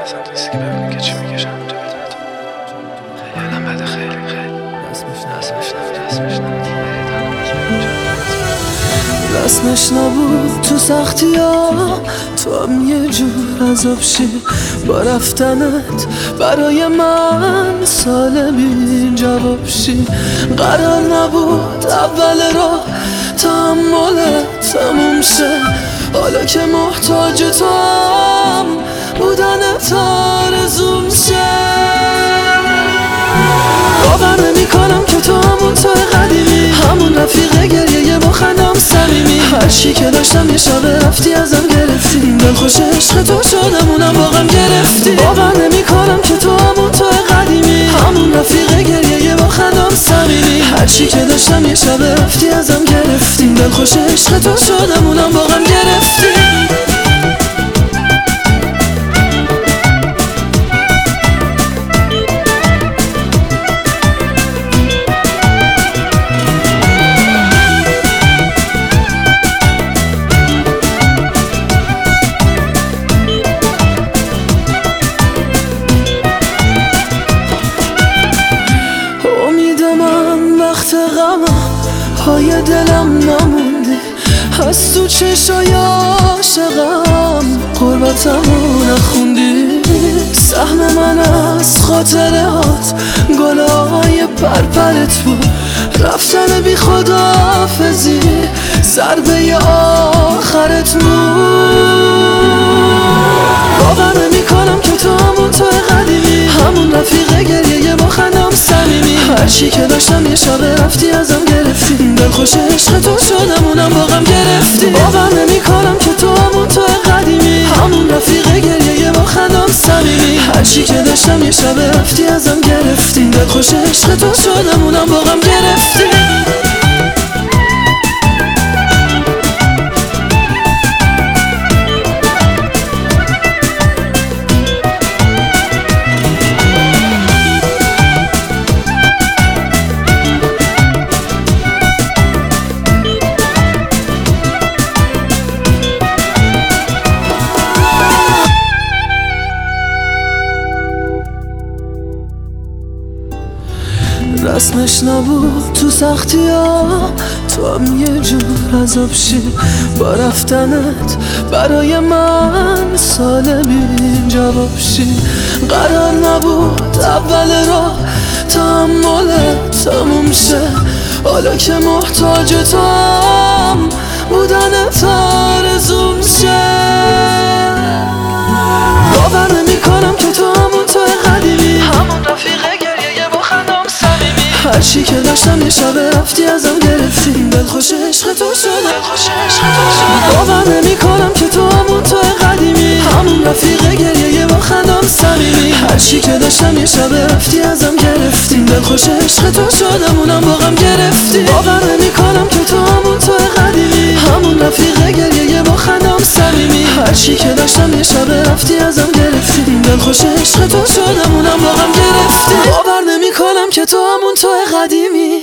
اصلا نیستی که ببینی که چی میکشم اینجا بدونت. خیلی آدم بده، خیلی رسمش نبود تو سختی ها، تو هم یه جور عذاب شی. با رفتنت برای من سال بی جواب شی. قرار نبود اول راه تحملت تموم شه. حالا که محتاج تو هم بودنت آرزوم شه. باور نمی‌کنم که تو همون تو قدیمی، همون رفیق گریه با خندم صمیمی. هر چی که داشتم یه شب رفتی ازم گرفتی. دلخوش عشق تو شدم اونم واقعا گرفتی. باور نمی‌کنم که تو همون تو قدیمی، همون رفیق گریه با خندم صمیمی. هر چی که داشتم یه شب رفتی ازم گرفتی. دلخوش عشق تو شدم اونم واقعا گرفتی. پای دلم نموندی، از تو چشای عاشقم قربتمو نخوندی. سهم من از خاطره هات گلای پرپرت بود. رفتن بی خداحافظی ضربه آخرت بود. باور نمی‌کنم که تو همون تو قدیمی، همون رفیق گریه با خندم صمیمی. هر چی که داشتم یه شب رفتی ازم گرفتی. دلخوش عشق تو شدم اونم واقعا گرفتی. باور نمی‌کنم که تو همون تو قدیمی، همون رفیق گریه با خندم صمیمی. هر چی که داشتم یه شب رفتی ازم گرفتی. دلخوش عشق تو شدم اونم واقعا گرفتی. رسمش نبود تو سختی ها، تو هم یه جور عذاب شی. با رفتنت برای من سال بی جواب شی. قرار نبود اول راه تحملت تموم شه. حالا که محتاج تو هم بودنت آرزوم شه. باور نمی‌کنم که تو همون تو قدیمی، همون رفیق گریه با خندم صمیمی. هر چی که داشتم یه شب رفتی ازم گرفتی. دلخوش عشق تو شدم. باور نمی‌کنم که تو همون تو قدیمی، همون رفیق گریه با خندم صمیمی. هر چی که داشتم یه شب رفتی ازم گرفتی. دلخوش عشق تو شدم اونم واقعا گرفتی. باور نمی‌کنم که تو همون تو قدیمی، همون رفیق گریه با خندم صمیمی. هر چی که داشتم یه شب رفتی ازم گرفتی. دلخوش عشق تو شدم اونم واقعا گرفتی. باور نمی‌کنم که تو همون تو قدیمی.